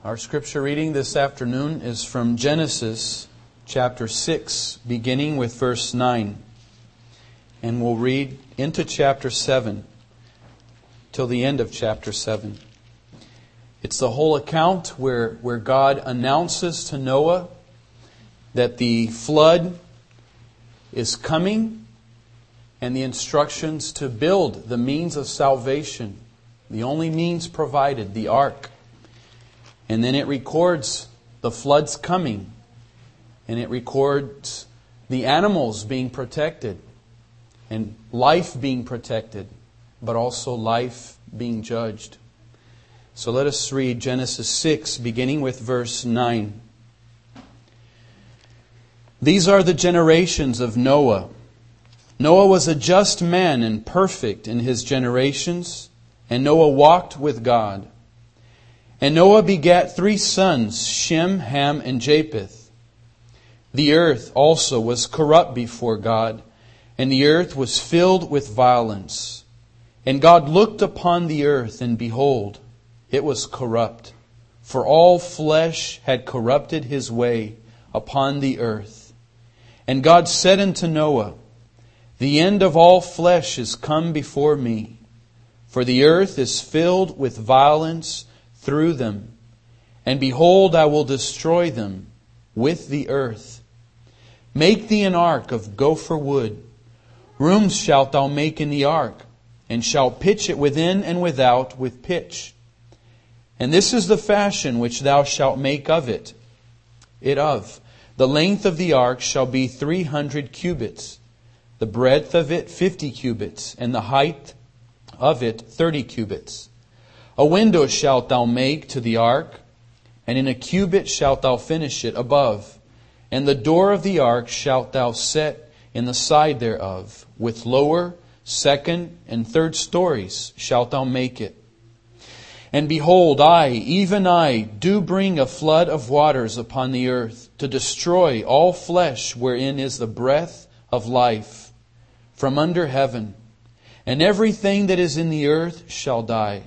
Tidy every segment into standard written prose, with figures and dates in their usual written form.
Our scripture reading this afternoon is from Genesis chapter 6, beginning with verse 9. And we'll read into chapter 7 till the end of chapter 7. It's the whole account where God announces to Noah that the flood is coming and the instructions to build the means of salvation, the only means provided, the ark. And then it records the flood's coming. And it records the animals being protected. And life being protected. But also life being judged. So let us read Genesis 6, beginning with verse 9. These are the generations of Noah. Noah was a just man and perfect in his generations. And Noah walked with God. And Noah begat 3 sons, Shem, Ham, and Japheth. The earth also was corrupt before God, and the earth was filled with violence. And God looked upon the earth, and behold, it was corrupt, for all flesh had corrupted his way upon the earth. And God said unto Noah, The end of all flesh is come before me, for the earth is filled with violence through them. And behold, I will destroy them with the earth. Make thee an ark of gopher wood. Rooms shalt thou make in the ark, and shalt pitch it within and without with pitch. And this is the fashion which thou shalt make of it. The length of the ark shall be 300 cubits, the breadth of it 50 cubits, and the height of it 30 cubits. A window shalt thou make to the ark, and in a cubit shalt thou finish it above. And the door of the ark shalt thou set in the side thereof. With lower, second, and third stories shalt thou make it. And behold, I, even I, do bring a flood of waters upon the earth, to destroy all flesh wherein is the breath of life, from under heaven. And everything that is in the earth shall die.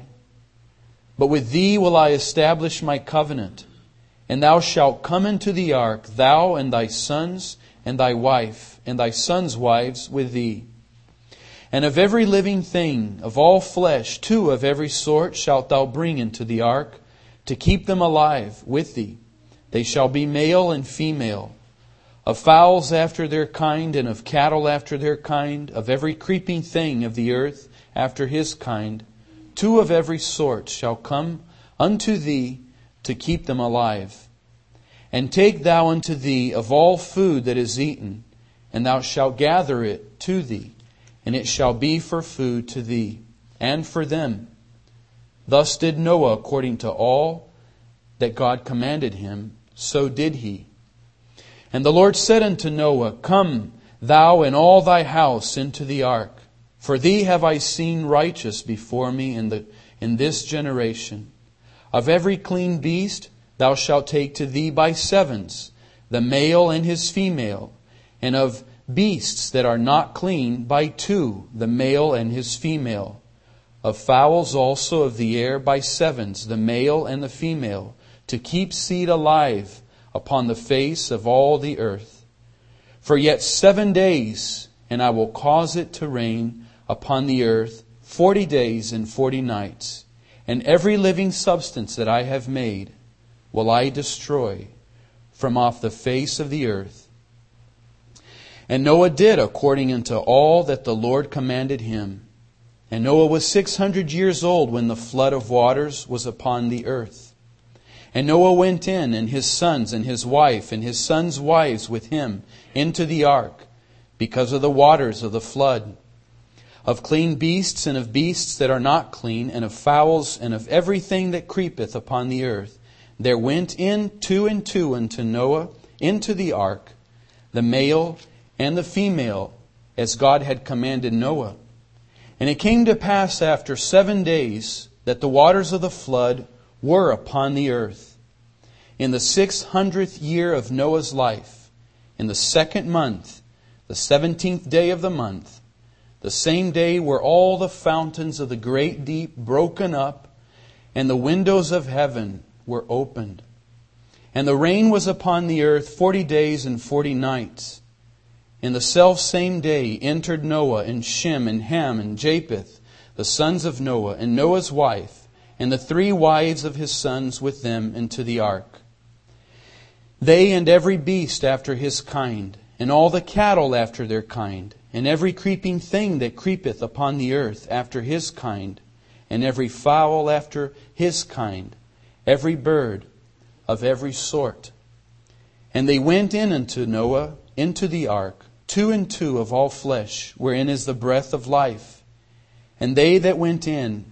But with thee will I establish my covenant, and thou shalt come into the ark, thou and thy sons and thy wife, and thy sons' wives with thee. And of every living thing, of all flesh, 2 of every sort shalt thou bring into the ark, to keep them alive with thee. They shall be male and female, of fowls after their kind, and of cattle after their kind, of every creeping thing of the earth after his kind. 2 of every sort shall come unto thee to keep them alive. And take thou unto thee of all food that is eaten, and thou shalt gather it to thee, and it shall be for food to thee, and for them. Thus did Noah according to all that God commanded him, so did he. And the Lord said unto Noah, Come thou and all thy house into the ark. For thee have I seen righteous before me in this generation. Of every clean beast thou shalt take to thee by 7s, the male and his female, and of beasts that are not clean by 2, the male and his female. Of fowls also of the air by 7s, the male and the female, to keep seed alive upon the face of all the earth. For yet 7 days, and I will cause it to rain upon the earth 40 days and 40 nights, and every living substance that I have made will I destroy from off the face of the earth. And Noah did according unto all that the Lord commanded him. And Noah was 600 years old when the flood of waters was upon the earth. And Noah went in, and his sons and his wife and his sons' wives with him into the ark, because of the waters of the flood. Of clean beasts and of beasts that are not clean, and of fowls and of everything that creepeth upon the earth, there went in 2 and 2 unto Noah into the ark, the male and the female, as God had commanded Noah. And it came to pass after 7 days that the waters of the flood were upon the earth. In the 600th year of Noah's life, in the 2nd month, the 17th day of the month, the same day were all the fountains of the great deep broken up, and the windows of heaven were opened. And the rain was upon the earth 40 days and 40 nights. In the selfsame day entered Noah and Shem and Ham and Japheth, the sons of Noah, and Noah's wife, and the 3 wives of his sons with them into the ark. They and every beast after his kind, and all the cattle after their kind, and every creeping thing that creepeth upon the earth after his kind, and every fowl after his kind, every bird of every sort. And they went in unto Noah into the ark, 2 and 2 of all flesh, wherein is the breath of life. And they that went in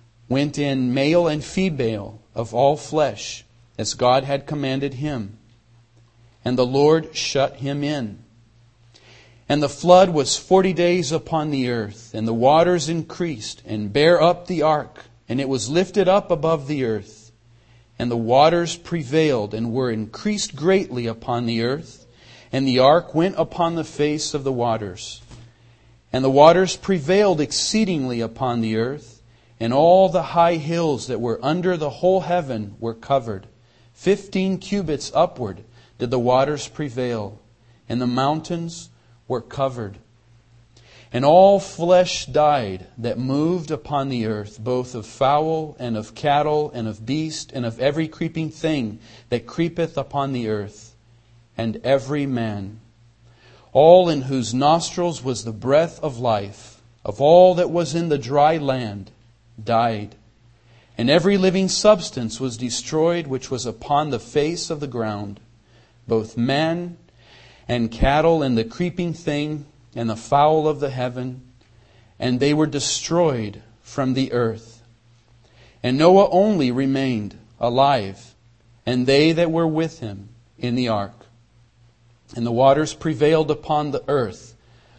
male and female of all flesh, as God had commanded him. And the Lord shut him in. And the flood was 40 days upon the earth, and the waters increased, and bare up the ark, and it was lifted up above the earth. And the waters prevailed, and were increased greatly upon the earth, and the ark went upon the face of the waters. And the waters prevailed exceedingly upon the earth, and all the high hills that were under the whole heaven were covered. 15 cubits upward did the waters prevail, and the mountains were covered. And all flesh died that moved upon the earth, both of fowl and of cattle and of beast and of every creeping thing that creepeth upon the earth, and every man, all in whose nostrils was the breath of life, of all that was in the dry land, died. And every living substance was destroyed which was upon the face of the ground, both man and cattle and the creeping thing and the fowl of the heaven, and they were destroyed from the earth. And Noah only remained alive, and they that were with him in the ark. And the waters prevailed upon the earth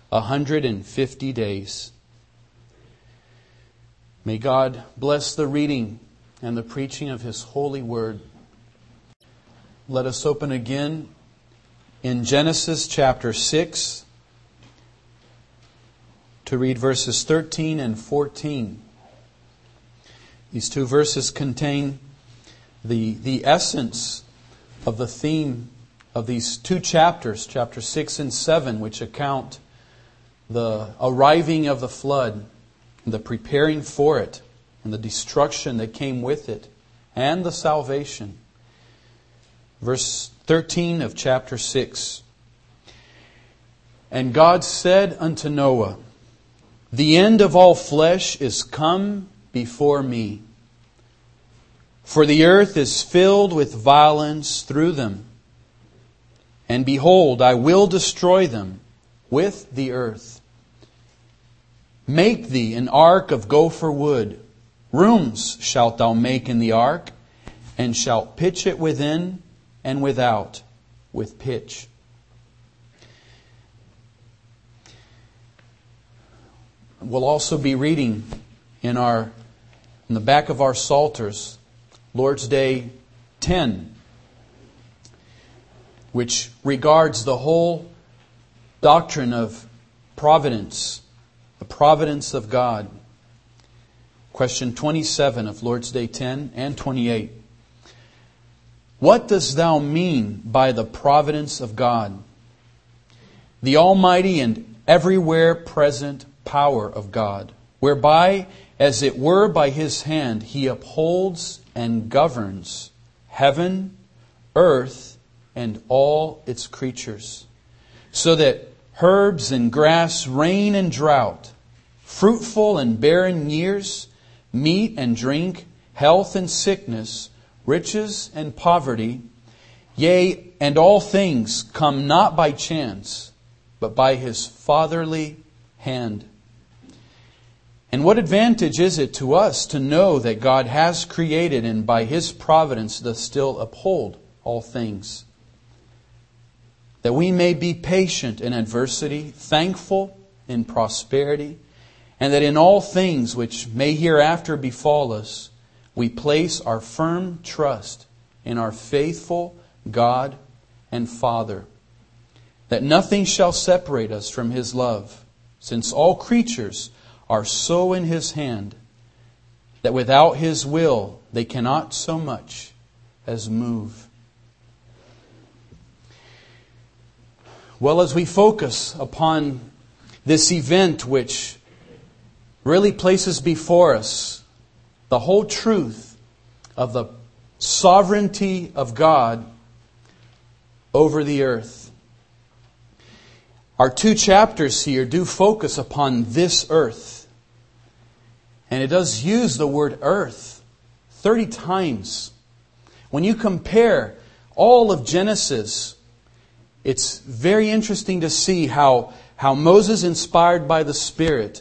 150 days. May God bless the reading and the preaching of His holy word. Let us open again in Genesis chapter 6 to read verses 13 and 14. These 2 verses contain the essence of the theme of these 2 chapters, chapter 6 and 7, which account the arriving of the flood, the preparing for it, and the destruction that came with it, and the salvation. Verse 13 of chapter 6. And God said unto Noah, The end of all flesh is come before me, for the earth is filled with violence through them. And behold, I will destroy them with the earth. Make thee an ark of gopher wood. Rooms shalt thou make in the ark, and shalt pitch it within and without with pitch. We'll also be reading in the back of our Psalters, Lord's Day 10, which regards the whole doctrine of providence, the providence of God. Question 27 of Lord's Day 10 and 28. What dost thou mean by the providence of God? The almighty and everywhere present power of God, whereby, as it were by His hand, He upholds and governs heaven, earth, and all its creatures, so that herbs and grass, rain and drought, fruitful and barren years, meat and drink, health and sickness, riches and poverty, yea, and all things come not by chance, but by His fatherly hand. And what advantage is it to us to know that God has created and by His providence doth still uphold all things? That we may be patient in adversity, thankful in prosperity, and that in all things which may hereafter befall us, we place our firm trust in our faithful God and Father, that nothing shall separate us from His love, since all creatures are so in His hand that without His will they cannot so much as move. Well, as we focus upon this event which really places before us the whole truth of the sovereignty of God over the earth, our 2 chapters here do focus upon this earth. And it does use the word earth 30 times. When you compare all of Genesis, it's very interesting to see how Moses, inspired by the Spirit,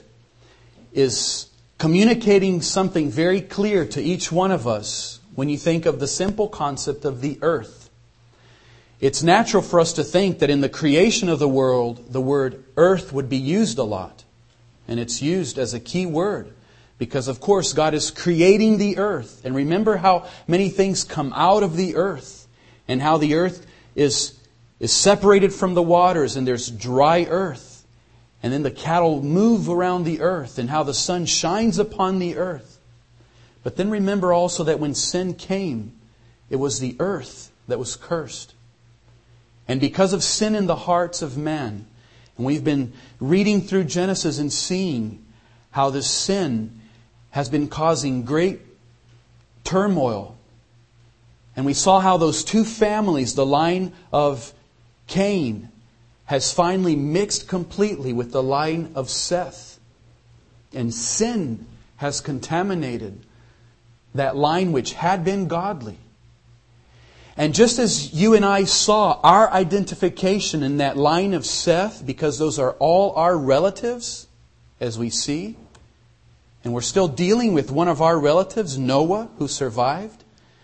is communicating something very clear to each one of us when you think of the simple concept of the earth. It's natural for us to think that in the creation of the world, the word earth would be used a lot. And it's used as a key word because, of course, God is creating the earth. And remember how many things come out of the earth and how the earth is separated from the waters and there's dry earth. And then the cattle move around the earth and how the sun shines upon the earth. But then remember also that when sin came, it was the earth that was cursed. And because of sin in the hearts of man, and we've been reading through Genesis and seeing how this sin has been causing great turmoil. And we saw how those 2 families, the line of Cain, has finally mixed completely with the line of Seth. And sin has contaminated that line which had been godly. And just as you and I saw our identification in that line of Seth, because those are all our relatives, as we see, and we're still dealing with one of our relatives, Noah, who survived.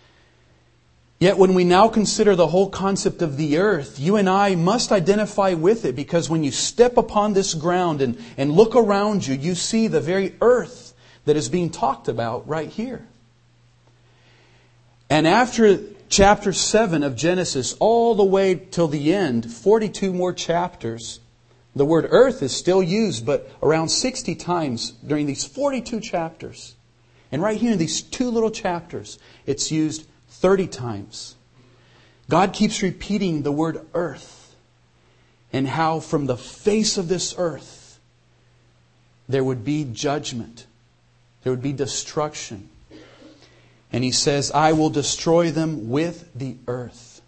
Yet when we now consider the whole concept of the earth, you and I must identify with it, because when you step upon this ground and look around you, you see the very earth that is being talked about right here. And after chapter 7 of Genesis, all the way till the end, 42 more chapters, the word earth is still used, but around 60 times during these 42 chapters. And right here in these 2 little chapters, it's used 30 times. God keeps repeating the word earth, and how from the face of this earth there would be judgment. There would be destruction. And He says, I will destroy them with the earth.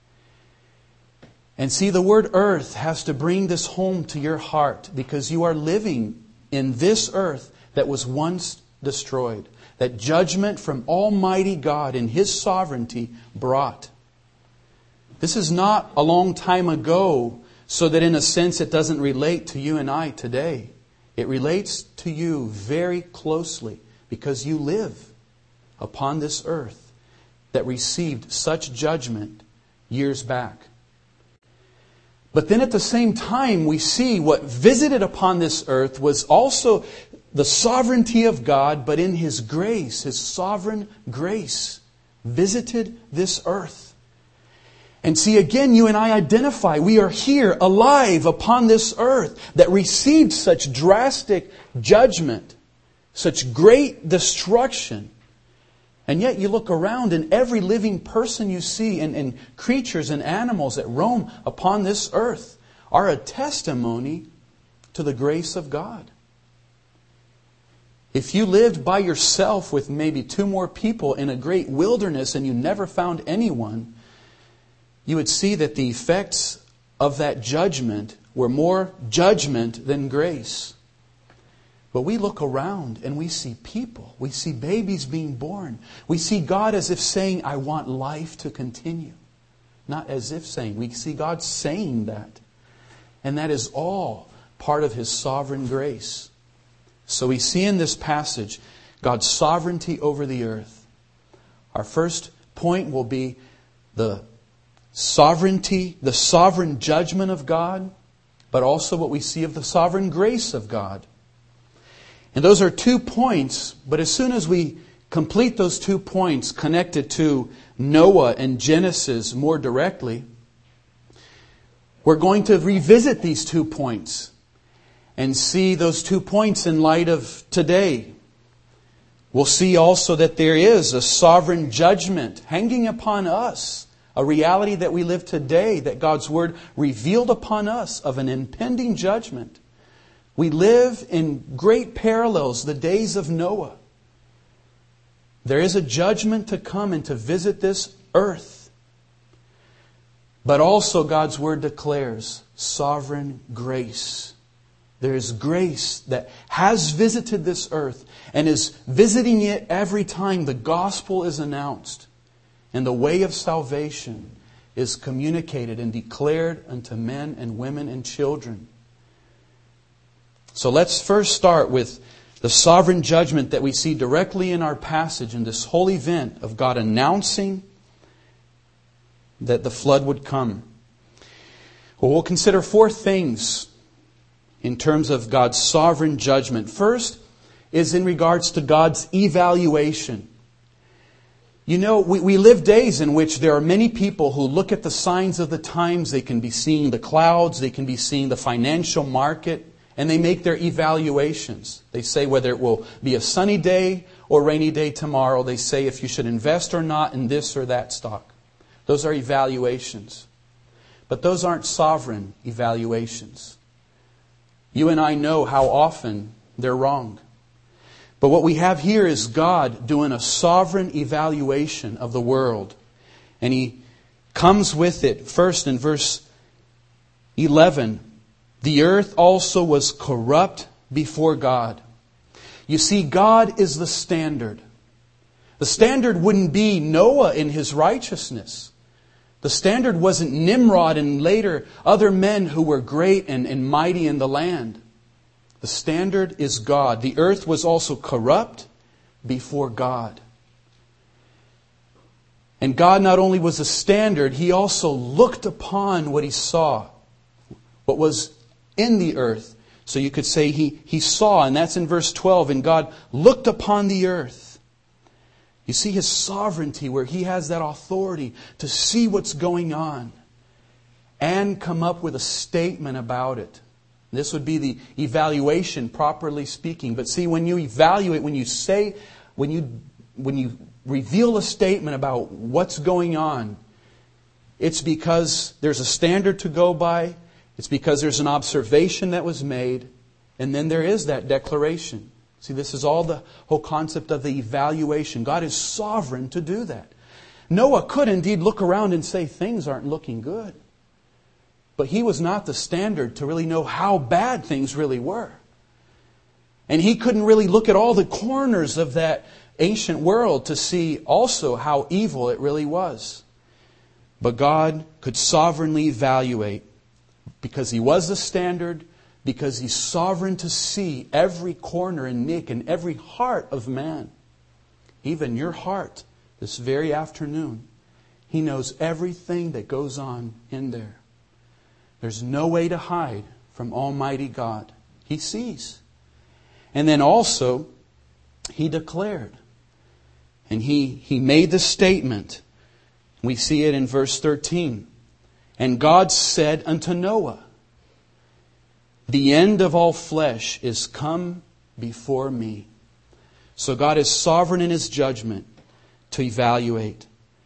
And see, the word earth has to bring this home to your heart, because you are living in this earth that was once destroyed. That judgment from Almighty God in His sovereignty brought. This is not a long time ago, so that in a sense it doesn't relate to you and I today. It relates to you very closely, because you live upon this earth that received such judgment years back. But then at the same time, we see what visited upon this earth was also the sovereignty of God, but in His grace, His sovereign grace, visited this earth. And see, again, you and I identify. We are here, alive upon this earth that received such drastic judgment, such great destruction. And yet you look around, and every living person you see, and creatures and animals that roam upon this earth, are a testimony to the grace of God. If you lived by yourself with maybe 2 more people in a great wilderness and you never found anyone, you would see that the effects of that judgment were more judgment than grace. But we look around and we see people. We see babies being born. We see God as if saying, I want life to continue. Not as if saying. We see God saying that. And that is all part of His sovereign grace. So we see in this passage God's sovereignty over the earth. Our first point will be the sovereignty, the sovereign judgment of God, but also what we see of the sovereign grace of God. And those are 2 points, but as soon as we complete those 2 points connected to Noah and Genesis more directly, we're going to revisit these 2 points and see those 2 points in light of today. We'll see also that there is a sovereign judgment hanging upon us, a reality that we live today, that God's Word revealed upon us of an impending judgment. We live in great parallels, the days of Noah. There is a judgment to come and to visit this earth. But also God's Word declares sovereign grace. There is grace that has visited this earth and is visiting it every time the gospel is announced and the way of salvation is communicated and declared unto men and women and children. So let's first start with the sovereign judgment that we see directly in our passage in this whole event of God announcing that the flood would come. Well, we'll consider four things in terms of God's sovereign judgment. First is in regards to God's evaluation. You know, we live days in which there are many people who look at the signs of the times. They can be seeing the clouds, they can be seeing the financial market, and they make their evaluations. They say whether it will be a sunny day or rainy day tomorrow. They say if you should invest or not in this or that stock. Those are evaluations. But those aren't sovereign evaluations. You and I know how often they're wrong. But what we have here is God doing a sovereign evaluation of the world. And He comes with it first in verse 11. The earth also was corrupt before God. You see, God is the standard. The standard wouldn't be Noah in his righteousness. The standard wasn't Nimrod and later other men who were great and mighty in the land. The standard is God. The earth was also corrupt before God. And God not only was a standard, He also looked upon what He saw, what was in the earth. So you could say He saw, and that's in verse 12, and God looked upon the earth. You see His sovereignty where He has that authority to see what's going on and come up with a statement about it. This would be the evaluation, properly speaking. But see, when you evaluate, when you reveal a statement about what's going on, it's because there's a standard to go by. It's because there's an observation that was made. And then there is that declaration. See, this is all the whole concept of the evaluation. God is sovereign to do that. Noah could indeed look around and say things aren't looking good. But he was not the standard to really know how bad things really were. And he couldn't really look at all the corners of that ancient world to see also how evil it really was. But God could sovereignly evaluate because He was the standard, because He's sovereign to see every corner and nick in every heart of man. Even your heart this very afternoon. He knows everything that goes on in there. There's no way to hide from Almighty God. He sees. And then also, He declared. And He made the statement. We see it in verse 13. And God said unto Noah, the end of all flesh is come before me. So God is sovereign in His judgment to evaluate.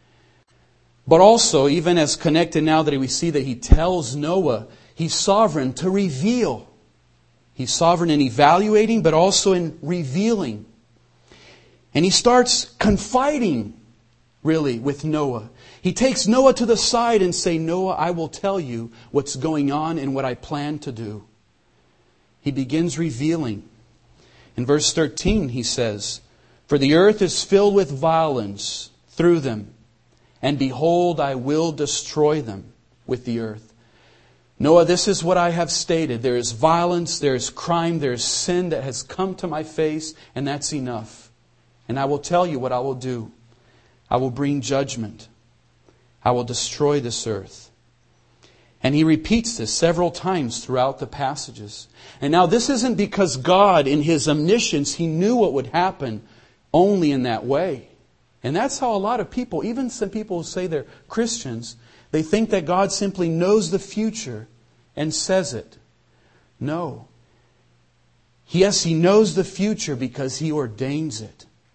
But also, even as connected now that we see that He tells Noah, He's sovereign to reveal. He's sovereign in evaluating, but also in revealing. And He starts confiding, really, with Noah. He takes Noah to the side and says, Noah, I will tell you what's going on and what I plan to do. He begins revealing. In verse 13, he says, for the earth is filled with violence through them. And behold, I will destroy them with the earth. Noah, this is what I have stated. There is violence, there is crime, there is sin that has come to my face, and that's enough. And I will tell you what I will do. I will bring judgment. I will destroy this earth. And he repeats this several times throughout the passages. And now this isn't because God, in His omniscience, He knew what would happen only in that way. And that's how a lot of people, even some people who say they're Christians, they think that God simply knows the future and says it. No. Yes, He knows the future because He ordains it.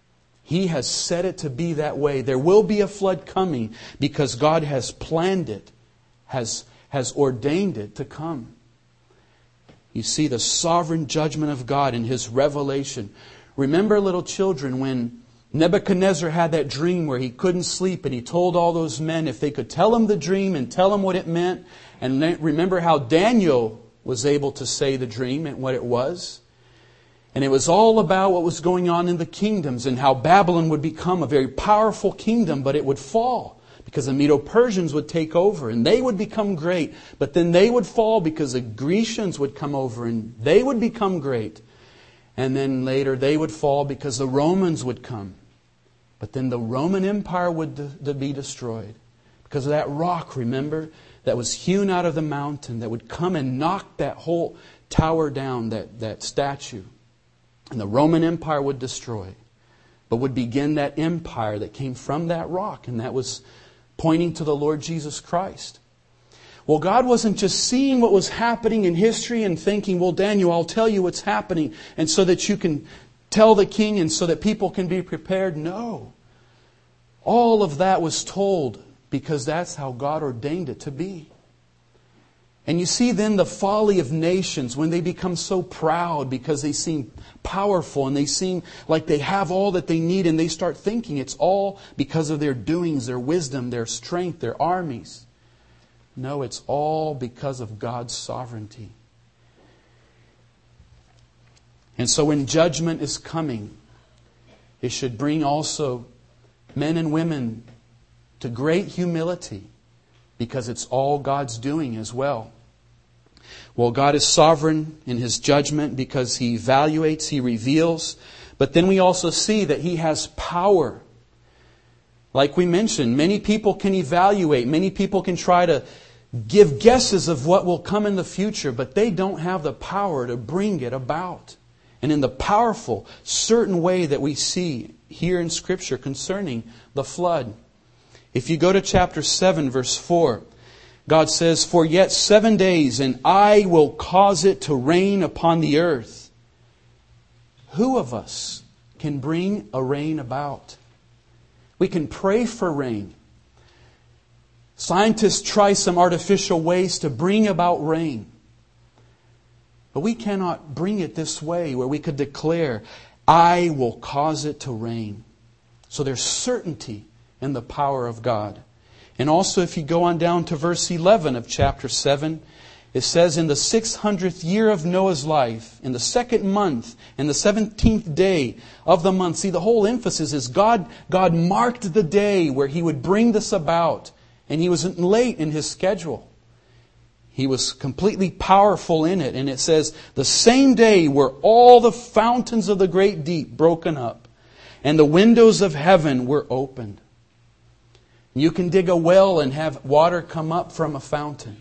He has set it to be that way. There will be a flood coming because God has planned it, has ordained it to come. You see the sovereign judgment of God in His revelation. Remember, little children, when Nebuchadnezzar had that dream where he couldn't sleep, and he told all those men if they could tell him the dream and tell him what it meant. And remember how Daniel was able to say the dream and what it was. And it was all about what was going on in the kingdoms and how Babylon would become a very powerful kingdom, but it would fall because the Medo-Persians would take over and they would become great. But then they would fall because the Grecians would come over and they would become great. And then later they would fall because the Romans would come. But then the Roman Empire would be destroyed because of that rock, remember, that was hewn out of the mountain that would come and knock that whole tower down, that statue. And the Roman Empire would destroy, but would begin that empire that came from that rock, and that was pointing to the Lord Jesus Christ. Well, God wasn't just seeing what was happening in history and thinking, well, Daniel, I'll tell you what's happening, and so that you can tell the king and so that people can be prepared. No. All of that was told because that's how God ordained it to be. And you see then the folly of nations when they become so proud because they seem powerful and they seem like they have all that they need, and they start thinking it's all because of their doings, their wisdom, their strength, their armies. No, it's all because of God's sovereignty. And so when judgment is coming, it should bring also men and women to great humility because it's all God's doing as well. Well, God is sovereign in His judgment because He evaluates, He reveals. But then we also see that He has power. Like we mentioned, many people can evaluate. Many people can try to give guesses of what will come in the future, but they don't have the power to bring it about. And in the powerful, certain way that we see here in Scripture concerning the flood. If you go to chapter 7, verse 4, God says, "For yet 7 days, and I will cause it to rain upon the earth." Who of us can bring a rain about? We can pray for rain. Scientists try some artificial ways to bring about rain. But we cannot bring it this way where we could declare, I will cause it to rain. So there's certainty in the power of God. And also if you go on down to verse 11 of chapter 7, it says, "In the 600th year of Noah's life, in the 2nd month, and the 17th day of the month." See, the whole emphasis is God marked the day where He would bring this about. And He wasn't late in His schedule. He was completely powerful in it. And it says, "The same day were all the fountains of the great deep broken up, and the windows of heaven were opened." You can dig a well and have water come up from a fountain.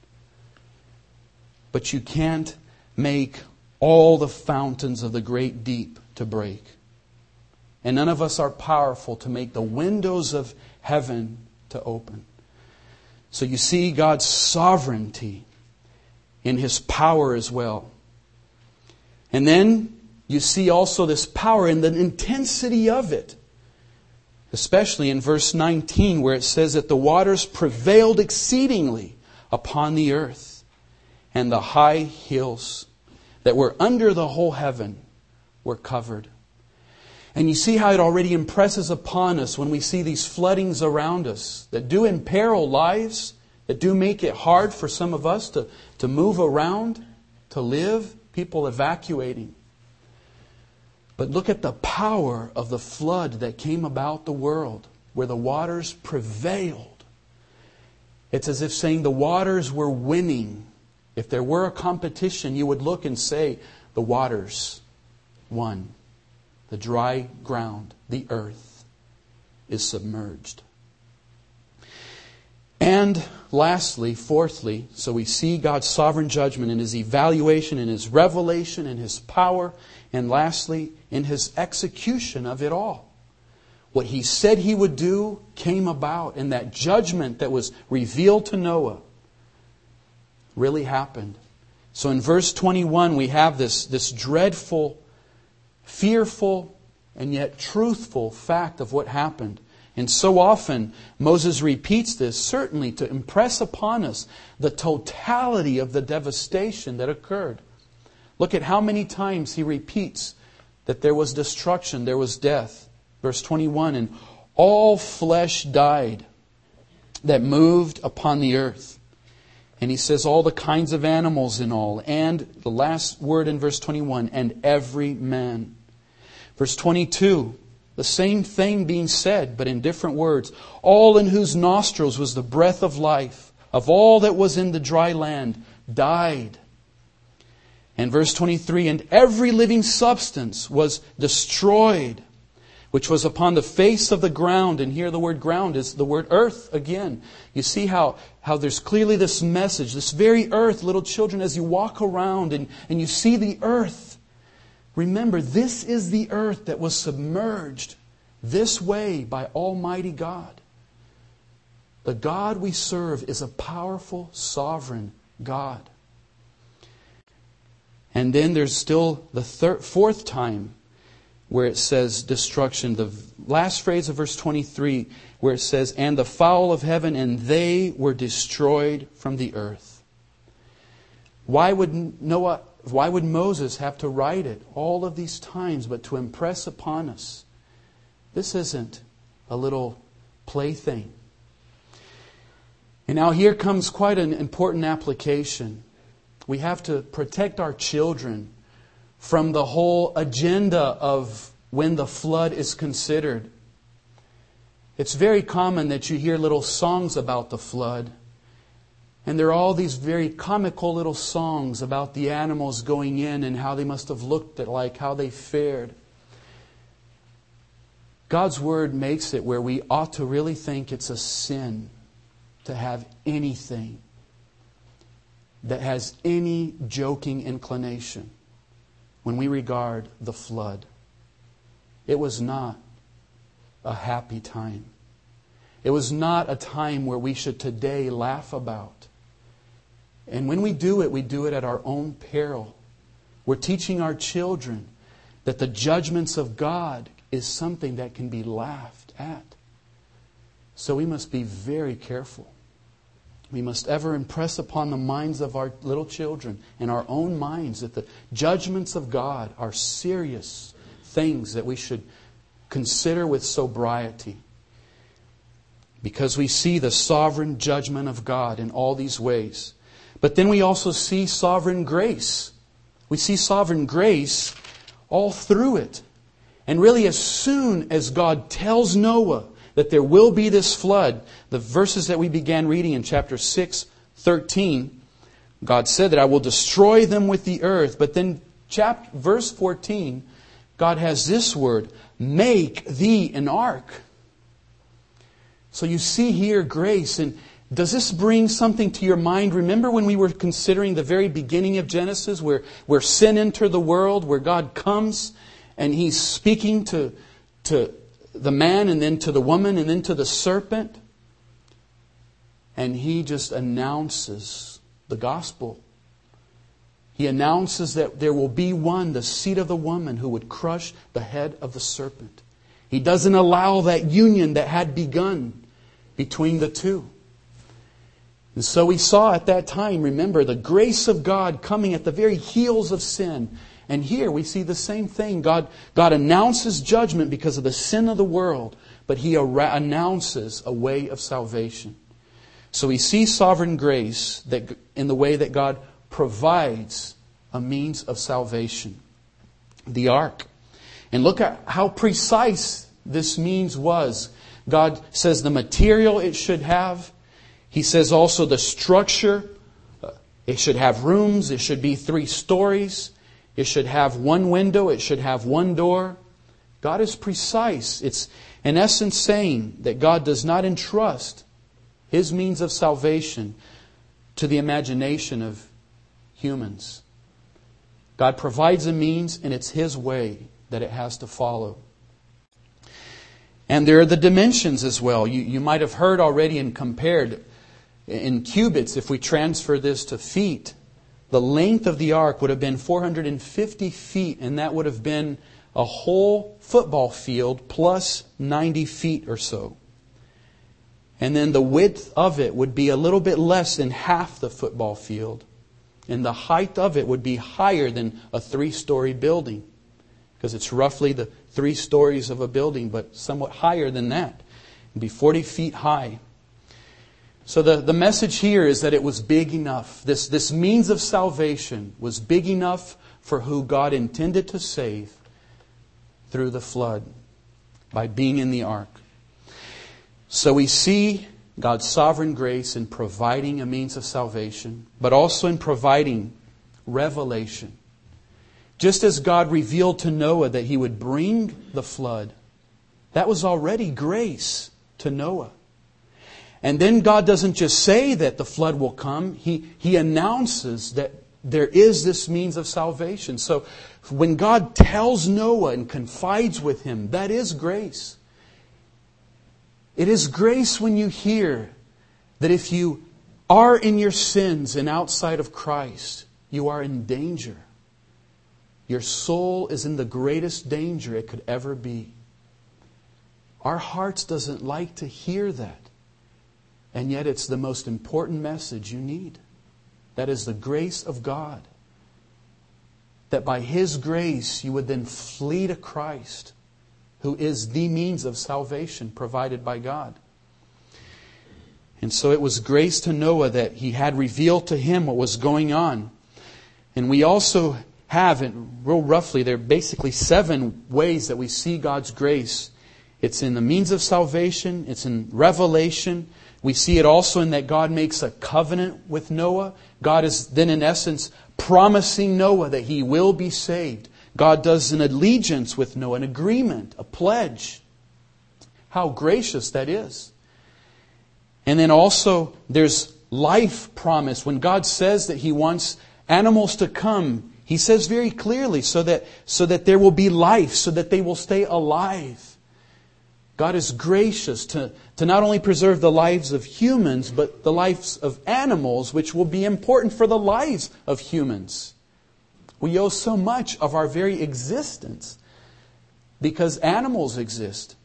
But you can't make all the fountains of the great deep to break. And none of us are powerful to make the windows of heaven to open. So you see God's sovereignty in His power as well. And then you see also this power in the intensity of it. Especially in verse 19 where it says that the waters prevailed exceedingly upon the earth, and the high hills that were under the whole heaven were covered. And you see how it already impresses upon us when we see these floodings around us that do imperil lives, that do make it hard for some of us to move around, to live, people evacuating. But look at the power of the flood that came about the world, where the waters prevailed. It's as if saying the waters were winning. If there were a competition, you would look and say, the waters won. The dry ground, the earth, is submerged. And lastly, fourthly, so we see God's sovereign judgment in His evaluation, in His revelation, in His power, and lastly, in His execution of it all. What He said He would do came about, and that judgment that was revealed to Noah really happened. So in verse 21 we have this dreadful, fearful and yet truthful fact of what happened. And so often Moses repeats this, certainly to impress upon us the totality of the devastation that occurred. Look at how many times he repeats that there was destruction, there was death. Verse 21, and all flesh died that moved upon the earth. And he says all the kinds of animals and all. And the last word in verse 21, and every man. Verse 22, the same thing being said, but in different words. All in whose nostrils was the breath of life, of all that was in the dry land, died. And verse 23, and every living substance was destroyed, which was upon the face of the ground. And here the word ground is the word earth again. You see how there's clearly this message, this very earth, little children, as you walk around and you see the earth. Remember, this is the earth that was submerged this way by Almighty God. The God we serve is a powerful, sovereign God. And then there's still the fourth time where it says destruction. The last phrase of verse 23 where it says, and the fowl of heaven, and they were destroyed from the earth. Why would Moses have to write it all of these times but to impress upon us? This isn't a little plaything. And now here comes quite an important application. We have to protect our children from the whole agenda of when the flood is considered. It's very common that you hear little songs about the flood. And there are all these very comical little songs about the animals going in and how they must have looked like, how they fared. God's Word makes it where we ought to really think it's a sin to have anything that has any joking inclination when we regard the flood. It was not a happy time. It was not a time where we should today laugh about. And when we do it at our own peril. We're teaching our children that the judgments of God is something that can be laughed at. So we must be very careful. We must ever impress upon the minds of our little children and our own minds that the judgments of God are serious things that we should consider with sobriety. Because we see the sovereign judgment of God in all these ways. But then we also see sovereign grace. We see sovereign grace all through it. And really, as soon as God tells Noah that there will be this flood, the verses that we began reading in chapter 6:13, God said that I will destroy them with the earth. But then verse 14, God has this word, make thee an ark. So you see here grace. And does this bring something to your mind? Remember when we were considering the very beginning of Genesis where sin entered the world, where God comes and He's speaking to the man and then to the woman and then to the serpent. And He just announces the gospel. He announces that there will be one, the seed of the woman, who would crush the head of the serpent. He doesn't allow that union that had begun between the two. And so we saw at that time, remember, the grace of God coming at the very heels of sin. And here we see the same thing. God announces judgment because of the sin of the world, but He announces a way of salvation. So we see sovereign grace that in the way that God provides a means of salvation. The ark. And look at how precise this means was. God says the material it should have. He says also the structure. It should have rooms. It should be 3 stories. It should have 1 window. It should have 1 door. God is precise. It's in essence saying that God does not entrust His means of salvation to the imagination of humans. God provides a means, and it's His way that it has to follow. And there are the dimensions as well. You might have heard already and compared in cubits, if we transfer this to feet, the length of the ark would have been 450 feet, and that would have been a whole football field plus 90 feet or so. And then the width of it would be a little bit less than half the football field. And the height of it would be higher than a 3-story building. Because it's roughly the 3 stories of a building, but somewhat higher than that. It'd be 40 feet high. So the message here is that it was big enough. This means of salvation was big enough for who God intended to save through the flood by being in the ark. So we see God's sovereign grace in providing a means of salvation, but also in providing revelation. Just as God revealed to Noah that He would bring the flood, that was already grace to Noah. And then God doesn't just say that the flood will come. He announces that there is this means of salvation. So when God tells Noah and confides with him, that is grace. It is grace when you hear that if you are in your sins and outside of Christ, you are in danger. Your soul is in the greatest danger it could ever be. Our hearts doesn't like to hear that. And yet it's the most important message you need. That is the grace of God. That by His grace you would then flee to Christ, who is the means of salvation provided by God. And so it was grace to Noah that He had revealed to him what was going on. And we also have, real roughly, there are basically 7 ways that we see God's grace. It's in the means of salvation. It's in revelation. We see it also in that God makes a covenant with Noah. God is then in essence promising Noah that he will be saved. God does an allegiance with Noah, an agreement, a pledge. How gracious that is. And then also there's life promise. When God says that He wants animals to come, He says very clearly so that there will be life, so that they will stay alive. God is gracious to not only preserve the lives of humans, but the lives of animals, which will be important for the lives of humans. We owe so much of our very existence because animals exist.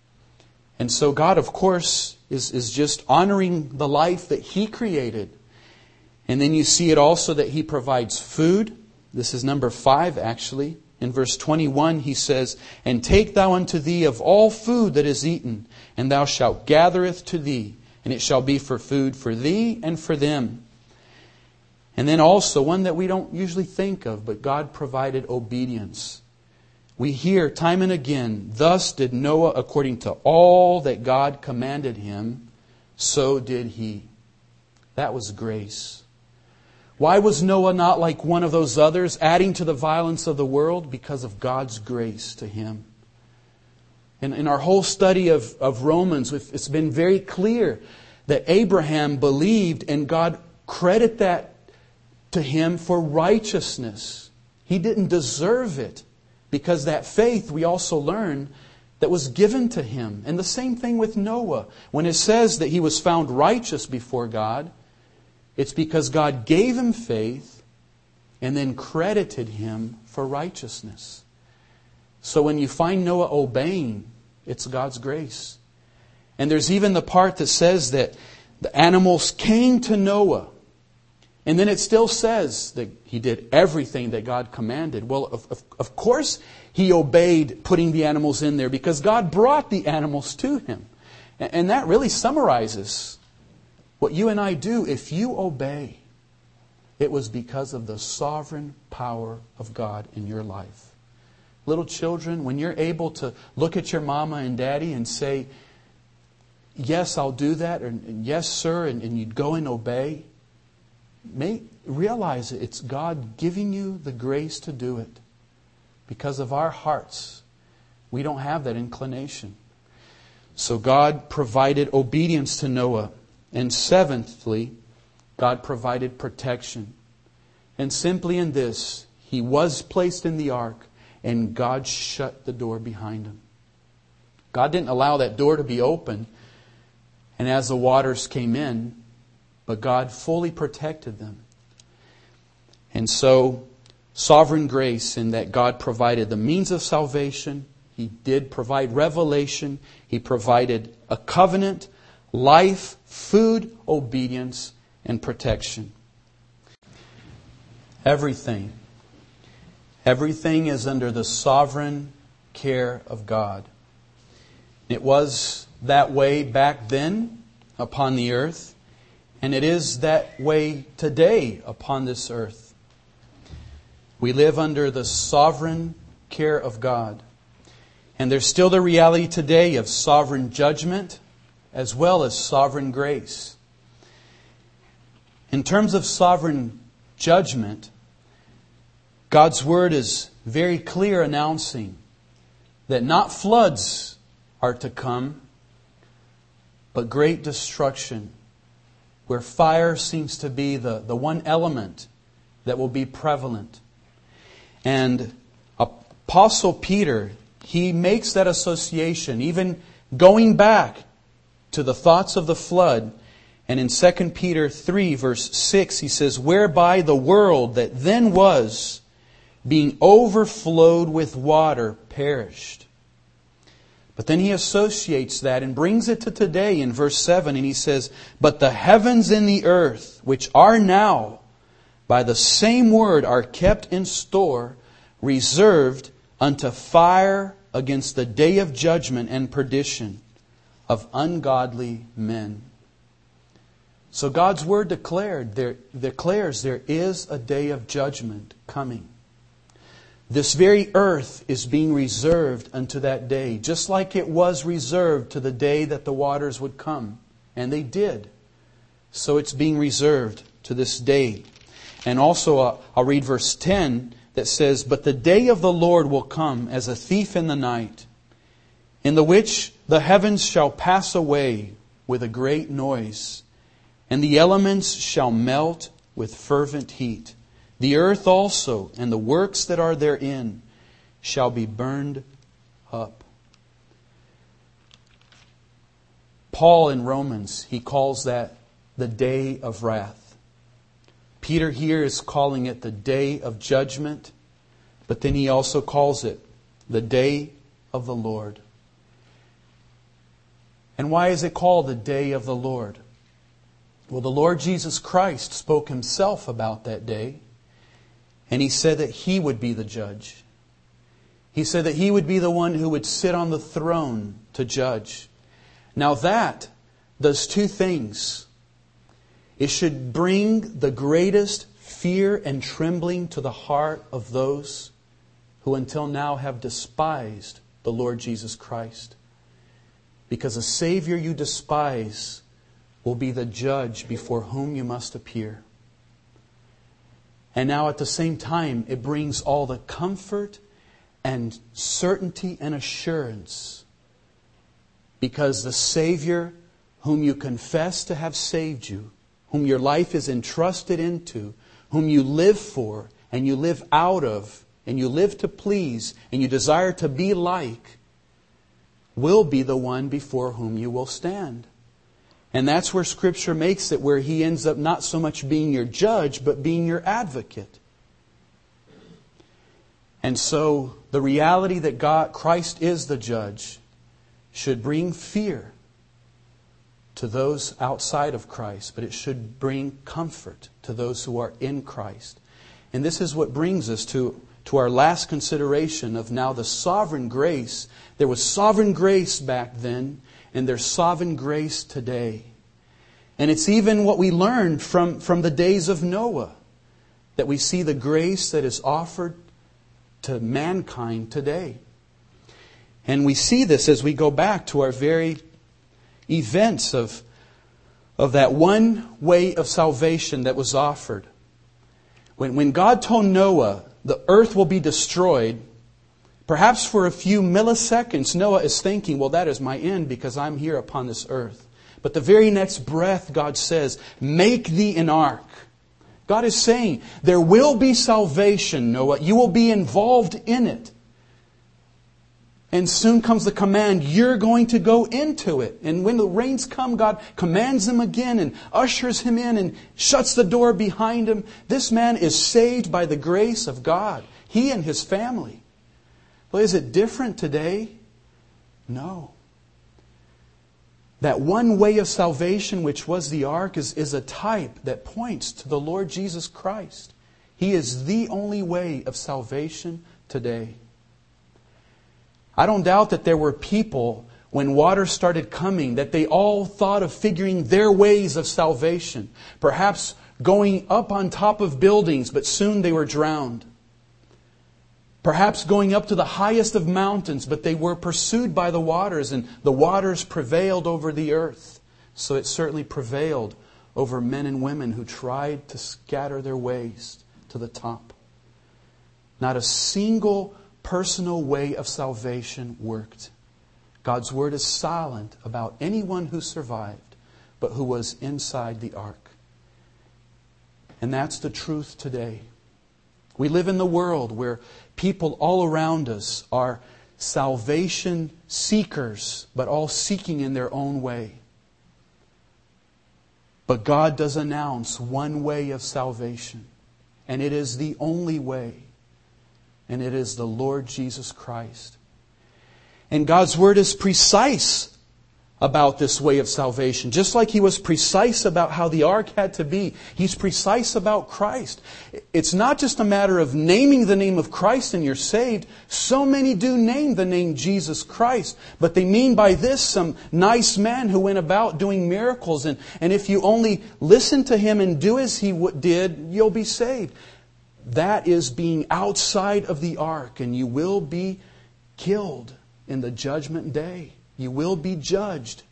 And so God, of course, is just honoring the life that He created. And then you see it also that He provides food. This is number 5, actually. In verse 21, He says, "And take thou unto thee of all food that is eaten, and thou shalt gathereth to thee, and it shall be for food for thee and for them." And then also, one that we don't usually think of, but God provided obedience. We hear time and again, "Thus did Noah according to all that God commanded him, so did he." That was grace. Why was Noah not like one of those others, adding to the violence of the world? Because of God's grace to him. And in our whole study of Romans, it's been very clear that Abraham believed and God credited that to him for righteousness. He didn't deserve it because that faith, we also learn, that was given to him. And the same thing with Noah. When it says that he was found righteous before God, it's because God gave him faith and then credited him for righteousness. So when you find Noah obeying, it's God's grace. And there's even the part that says that the animals came to Noah. And then it still says that he did everything that God commanded. Well, of course he obeyed putting the animals in there because God brought the animals to him. And that really summarizes what you and I do. If you obey, it was because of the sovereign power of God in your life. Little children, when you're able to look at your mama and daddy and say, "Yes, I'll do that," or "Yes, sir," and you go and obey, realize it's God giving you the grace to do it. Because of our hearts, we don't have that inclination. So God provided obedience to Noah. And seventhly, God provided protection. And simply in this, he was placed in the ark and God shut the door behind him. God didn't allow that door to be open and as the waters came in, but God fully protected them. And so sovereign grace in that God provided the means of salvation. He did provide revelation. He provided a covenant, life, food, obedience, and protection. Everything is under the sovereign care of God. It was that way back then upon the earth, and it is that way today upon this earth. We live under the sovereign care of God. And there's still the reality today of sovereign judgment as well as sovereign grace. In terms of sovereign judgment, God's Word is very clear announcing that not floods are to come, but great destruction, where fire seems to be the one element that will be prevalent. And Apostle Peter, he makes that association, even going back to the thoughts of the flood. And in 2 Peter 3, verse 6, he says, "Whereby the world that then was, being overflowed with water, perished." But then he associates that and brings it to today in verse 7, and he says, "But the heavens and the earth, which are now, by the same word are kept in store, reserved unto fire against the day of judgment and perdition of ungodly men." So God's Word declares there is a day of judgment coming. This very earth is being reserved unto that day, just like it was reserved to the day that the waters would come. And they did. So it's being reserved to this day. And also, I'll read verse 10 that says, "But the day of the Lord will come as a thief in the night, in the which the heavens shall pass away with a great noise, and the elements shall melt with fervent heat. The earth also and the works that are therein shall be burned up." Paul in Romans, he calls that the day of wrath. Peter here is calling it the day of judgment, but then he also calls it the day of the Lord. And why is it called the day of the Lord? Well, the Lord Jesus Christ spoke Himself about that day. And He said that He would be the judge. He said that He would be the one who would sit on the throne to judge. Now that does two things. It should bring the greatest fear and trembling to the heart of those who until now have despised the Lord Jesus Christ. Because a Savior you despise will be the judge before whom you must appear. And now at the same time, it brings all the comfort and certainty and assurance. Because the Savior whom you confess to have saved you, whom your life is entrusted into, whom you live for, and you live out of, and you live to please, and you desire to be like, will be the one before whom you will stand. And that's where Scripture makes it, where He ends up not so much being your judge, but being your advocate. And so the reality that Christ is the judge should bring fear to those outside of Christ, but it should bring comfort to those who are in Christ. And this is what brings us to our last consideration of now the sovereign grace. There was sovereign grace back then, and there's sovereign grace today. And it's even what we learned from the days of Noah, that we see the grace that is offered to mankind today. And we see this as we go back to our very events of that one way of salvation that was offered. When God told Noah, the earth will be destroyed, perhaps for a few milliseconds, Noah is thinking, well, that is my end because I'm here upon this earth. But the very next breath, God says, make thee an ark. God is saying, there will be salvation, Noah. You will be involved in it. And soon comes the command, you're going to go into it. And when the rains come, God commands him again and ushers him in and shuts the door behind him. This man is saved by the grace of God. He and his family. Well, is it different today? No. That one way of salvation, which was the ark, is a type that points to the Lord Jesus Christ. He is the only way of salvation today. I don't doubt that there were people, when water started coming, that they all thought of figuring their ways of salvation. Perhaps going up on top of buildings, but soon they were drowned. Perhaps going up to the highest of mountains, but they were pursued by the waters, and the waters prevailed over the earth. So it certainly prevailed over men and women who tried to scatter their ways to the top. Not a single personal way of salvation worked. God's Word is silent about anyone who survived, but who was inside the ark. And that's the truth today. We live in the world where people all around us are salvation seekers, but all seeking in their own way. But God does announce one way of salvation, and it is the only way. And it is the Lord Jesus Christ. And God's Word is precise about this way of salvation. Just like He was precise about how the ark had to be, He's precise about Christ. It's not just a matter of naming the name of Christ and you're saved. So many do name the name Jesus Christ. But they mean by this some nice man who went about doing miracles. And if you only listen to Him and do as He did, you'll be saved. That is being outside of the ark, and you will be killed in the judgment day. You will be judged.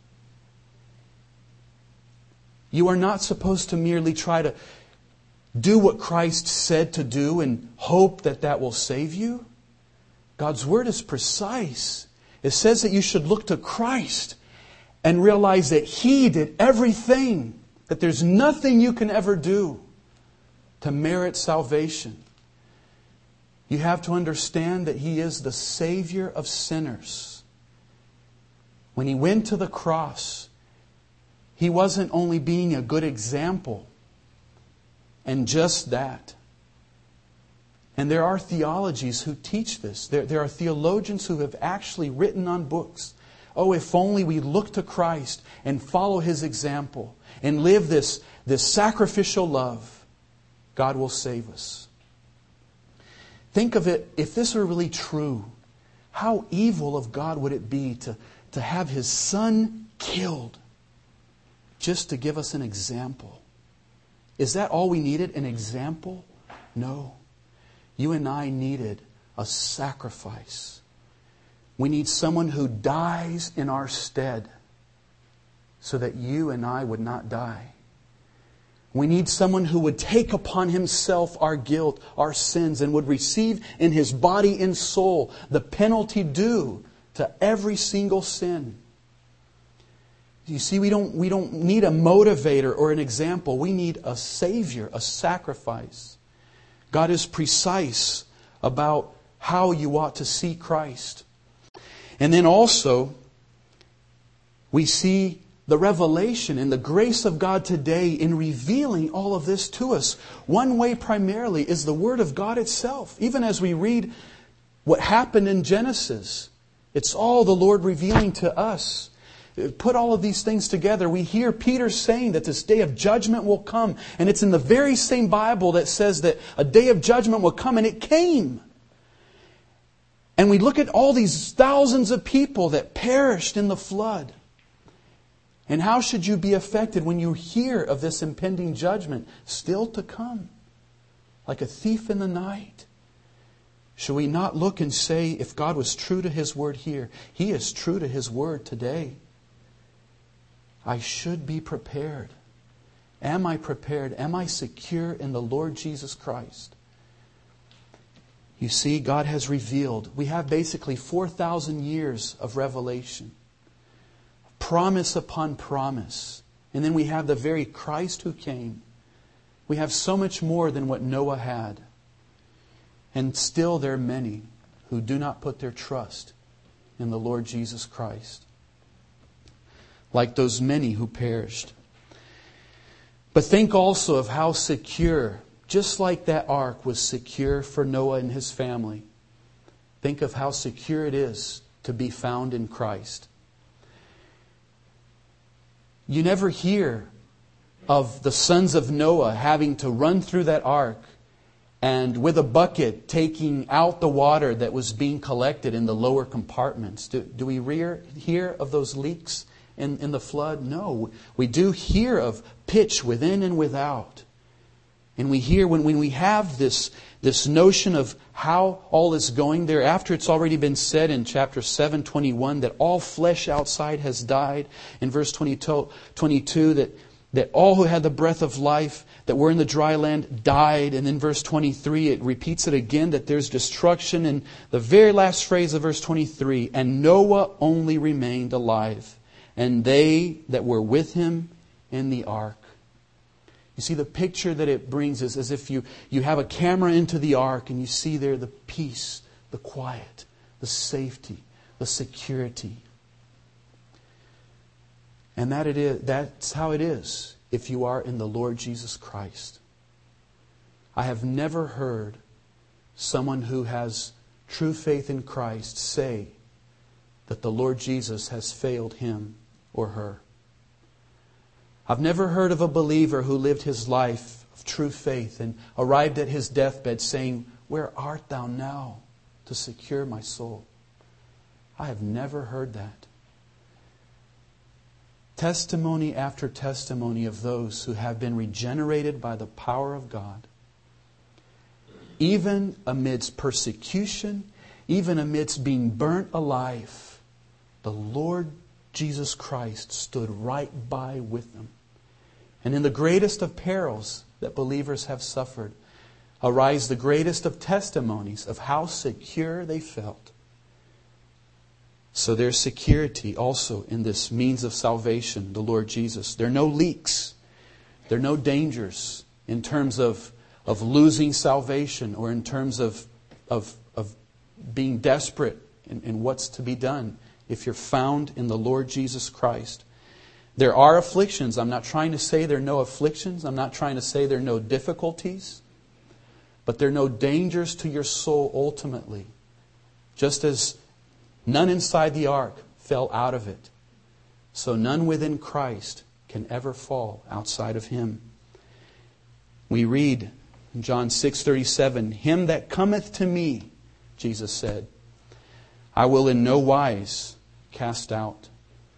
You are not supposed to merely try to do what Christ said to do and hope that that will save you. God's Word is precise. It says that you should look to Christ and realize that He did everything, that there's nothing you can ever do to merit salvation. You have to understand that He is the Savior of sinners. When He went to the cross, He wasn't only being a good example and just that. And there are theologies who teach this. There are theologians who have actually written on books. Oh, if only we look to Christ and follow His example and live this sacrificial love, God will save us. Think of it, if this were really true, how evil of God would it be to have His Son killed just to give us an example? Is that all we needed, an example? No. You and I needed a sacrifice. We need someone who dies in our stead so that you and I would not die. We need someone who would take upon Himself our guilt, our sins, and would receive in His body and soul the penalty due to every single sin. You see, we don't need a motivator or an example. We need a Savior, a sacrifice. God is precise about how you ought to see Christ. And then also, we see the revelation and the grace of God today in revealing all of this to us. One way primarily is the Word of God itself. Even as we read what happened in Genesis, it's all the Lord revealing to us. Put all of these things together, we hear Peter saying that this day of judgment will come. And it's in the very same Bible that says that a day of judgment will come, and it came. And we look at all these thousands of people that perished in the flood. And how should you be affected when you hear of this impending judgment still to come? Like a thief in the night. Should we not look and say, if God was true to His Word here, He is true to His Word today. I should be prepared. Am I prepared? Am I secure in the Lord Jesus Christ? You see, God has revealed. We have basically 4,000 years of revelation. Promise upon promise. And then we have the very Christ who came. We have so much more than what Noah had. And still there are many who do not put their trust in the Lord Jesus Christ, like those many who perished. But think also of how secure, just like that ark was secure for Noah and his family, think of how secure it is to be found in Christ. You never hear of the sons of Noah having to run through that ark and with a bucket taking out the water that was being collected in the lower compartments. Do we hear of those leaks in the flood? No. We do hear of pitch within and without. And we hear when we have this notion of how all is going there, after it's already been said in chapter 7:21 that all flesh outside has died, in verse 22 that all who had the breath of life that were in the dry land died. And in verse 23 it repeats it again, that there's destruction. And the very last phrase of verse 23, and Noah only remained alive, and they that were with him in the ark. You see, the picture that it brings is as if you have a camera into the ark and you see there the peace, the quiet, the safety, the security. And that's how it is if you are in the Lord Jesus Christ. I have never heard someone who has true faith in Christ say that the Lord Jesus has failed him or her. I've never heard of a believer who lived his life of true faith and arrived at his deathbed saying, "Where art thou now to secure my soul?" I have never heard that. Testimony after testimony of those who have been regenerated by the power of God, even amidst persecution, even amidst being burnt alive, the Lord Jesus Christ stood right by with them. And in the greatest of perils that believers have suffered, arise the greatest of testimonies of how secure they felt. So there's security also in this means of salvation, the Lord Jesus. There are no leaks. There are no dangers in terms of losing salvation or in terms of being desperate in what's to be done if you're found in the Lord Jesus Christ. There are afflictions. I'm not trying to say there are no afflictions. I'm not trying to say there are no difficulties. But there are no dangers to your soul ultimately. Just as none inside the ark fell out of it, so none within Christ can ever fall outside of Him. We read in John 6:37, "Him that cometh to me," Jesus said, "I will in no wise cast out."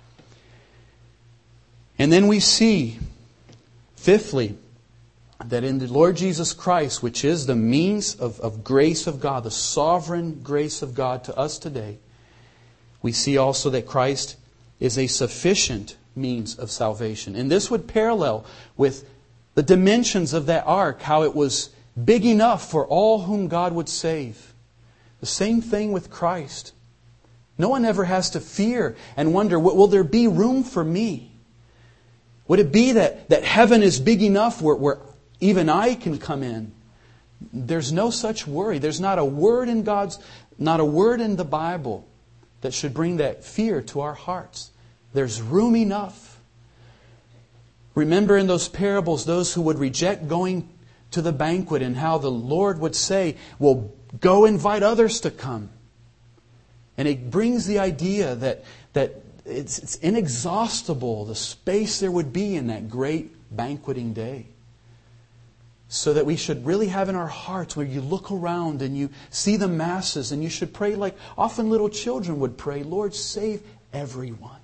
And then we see, fifthly, that in the Lord Jesus Christ, which is the means of grace of God, the sovereign grace of God to us today, we see also that Christ is a sufficient means of salvation. And this would parallel with the dimensions of that ark, how it was big enough for all whom God would save. The same thing with Christ. No one ever has to fear and wonder, will there be room for me? Would it be that heaven is big enough where even I can come in? There's no such worry. There's not a word in the Bible that should bring that fear to our hearts. There's room enough. Remember in those parables, those who would reject going to the banquet and how the Lord would say, well, go invite others to come. And it brings the idea that it's inexhaustible, the space there would be in that great banqueting day. So that we should really have in our hearts where you look around and you see the masses and you should pray like often little children would pray, Lord, save everyone.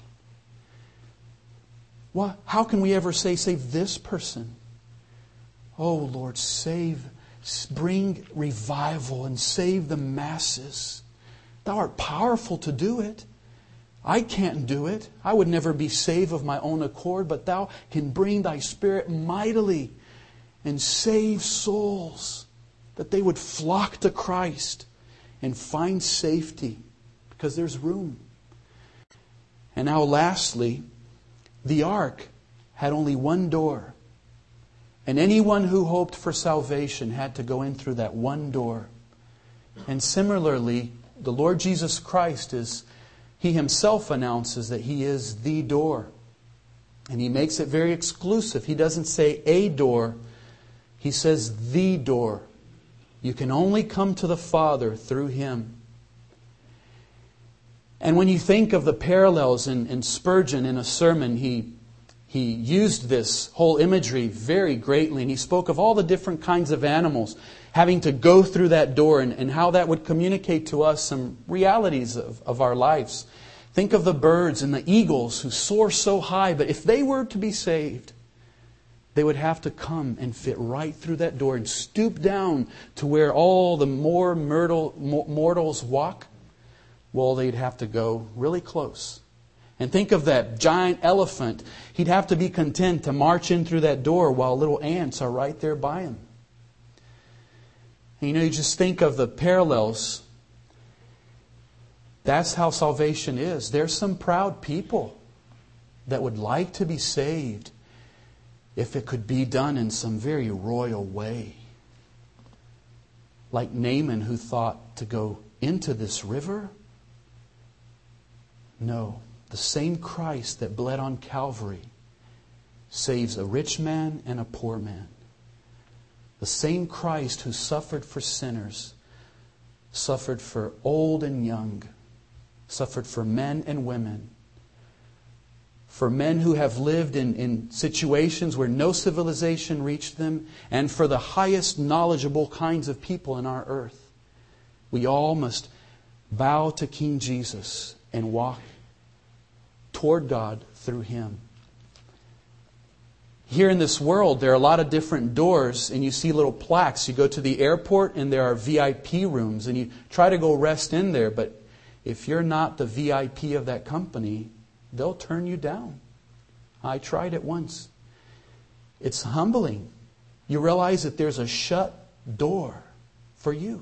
Well, how can we ever say, save this person? Oh, Lord, bring revival and save the masses. Thou art powerful to do it. I can't do it. I would never be saved of my own accord, but Thou can bring Thy Spirit mightily and save souls, that they would flock to Christ and find safety because there's room. And now lastly, the ark had only one door. And anyone who hoped for salvation had to go in through that one door. And similarly, the Lord Jesus Christ is He Himself announces that He is the door. And He makes it very exclusive. He doesn't say a door. He says the door. You can only come to the Father through Him. And when you think of the parallels in Spurgeon in a sermon, he used this whole imagery very greatly. And he spoke of all the different kinds of animals having to go through that door and how that would communicate to us some realities of our lives. Think of the birds and the eagles who soar so high, but if they were to be saved, they would have to come and fit right through that door and stoop down to where all the more mortals walk. Well, they'd have to go really close. And think of that giant elephant. He'd have to be content to march in through that door while little ants are right there by him. And you just think of the parallels. That's how salvation is. There's some proud people that would like to be saved if it could be done in some very royal way. Like Naaman, who thought to go into this river. No, the same Christ that bled on Calvary saves a rich man and a poor man. The same Christ who suffered for sinners, suffered for old and young, suffered for men and women, for men who have lived in situations where no civilization reached them, and for the highest knowledgeable kinds of people in our earth. We all must bow to King Jesus and walk toward God through Him. Here in this world, there are a lot of different doors, and you see little plaques. You go to the airport, and there are VIP rooms, and you try to go rest in there, but if you're not the VIP of that company, they'll turn you down. I tried it once. It's humbling. You realize that there's a shut door for you.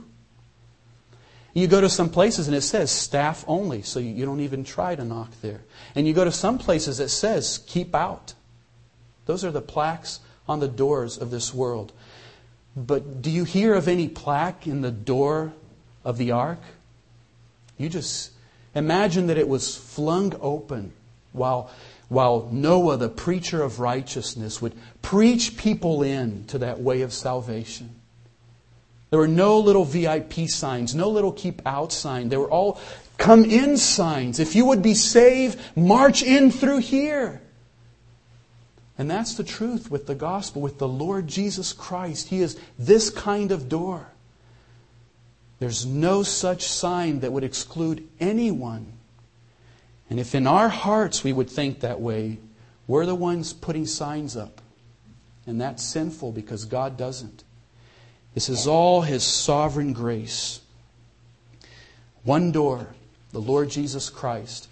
You go to some places and it says staff only, so you don't even try to knock there. And you go to some places that says keep out. Those are the plaques on the doors of this world. But do you hear of any plaque in the door of the ark? You just imagine that it was flung open while Noah, the preacher of righteousness, would preach people in to that way of salvation. There were no little VIP signs, no little keep out sign. They were all come in signs. If you would be saved, march in through here. And that's the truth with the gospel, with the Lord Jesus Christ. He is this kind of door. There's no such sign that would exclude anyone. And if in our hearts we would think that way, we're the ones putting signs up. And that's sinful because God doesn't. This is all His sovereign grace. One door, the Lord Jesus Christ.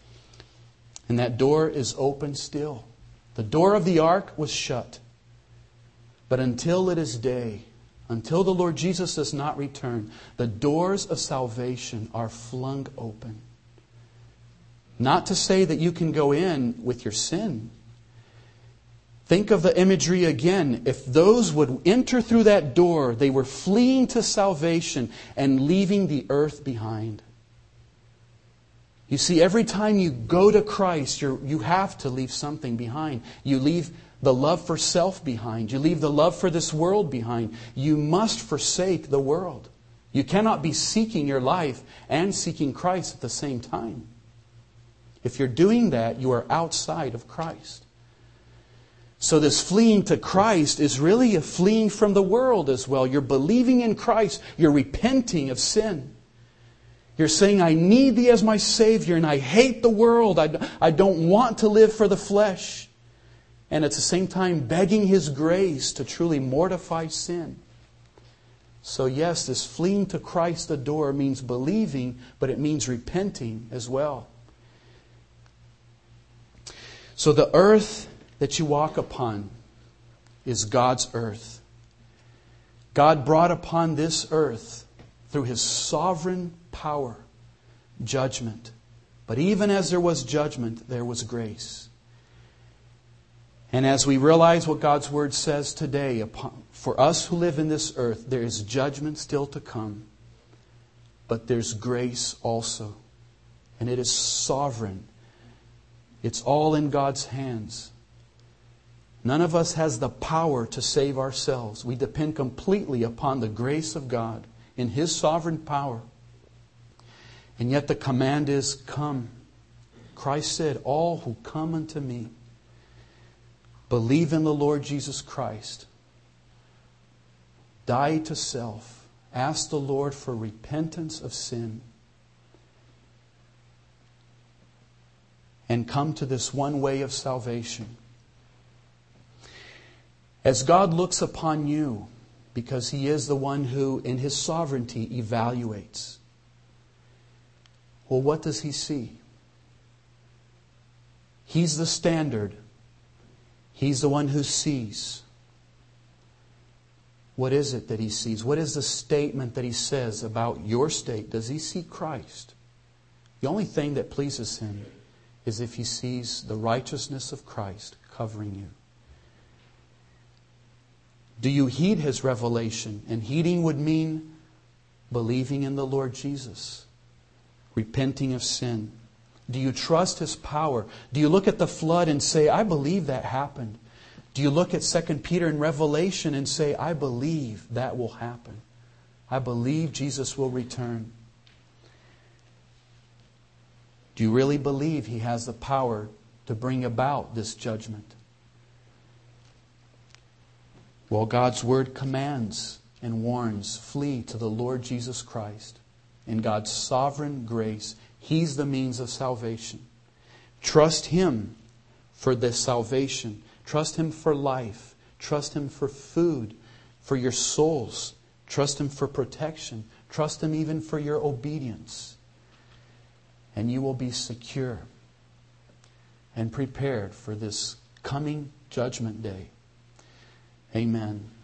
And that door is open still. The door of the ark was shut. But until it is day, until the Lord Jesus does not return, the doors of salvation are flung open. Not to say that you can go in with your sin. Think of the imagery again. If those would enter through that door, they were fleeing to salvation and leaving the earth behind. You see, every time you go to Christ, you have to leave something behind. You leave the love for self behind. You leave the love for this world behind. You must forsake the world. You cannot be seeking your life and seeking Christ at the same time. If you're doing that, you are outside of Christ. So this fleeing to Christ is really a fleeing from the world as well. You're believing in Christ. You're repenting of sin. You're saying, I need Thee as my Savior, and I hate the world. I don't want to live for the flesh. And at the same time, begging His grace to truly mortify sin. So yes, this fleeing to Christ the door means believing, but it means repenting as well. So the earth that you walk upon is God's earth. God brought upon this earth through His sovereign power judgment. But even as there was judgment, there was grace. And as we realize what God's Word says today, for us who live in this earth, there is judgment still to come. But there's grace also. And it is sovereign. It's all in God's hands. None of us has the power to save ourselves. We depend completely upon the grace of God in His sovereign power. And yet the command is, come. Christ said, all who come unto me, believe in the Lord Jesus Christ, die to self, ask the Lord for repentance of sin, and come to this one way of salvation. As God looks upon you, because He is the one who, in His sovereignty, evaluates, well, what does He see? He's the standard. He's the one who sees. What is it that He sees? What is the statement that He says about your state? Does He see Christ? The only thing that pleases Him is if He sees the righteousness of Christ covering you. Do you heed His revelation? And heeding would mean believing in the Lord Jesus, repenting of sin. Do you trust His power? Do you look at the flood and say, I believe that happened? Do you look at 2 Peter in Revelation and say, I believe that will happen? I believe Jesus will return. Do you really believe He has the power to bring about this judgment? Well, God's Word commands and warns, flee to the Lord Jesus Christ. In God's sovereign grace, He's the means of salvation. Trust Him for this salvation. Trust Him for life. Trust Him for food, for your souls. Trust Him for protection. Trust Him even for your obedience. And you will be secure and prepared for this coming judgment day. Amen.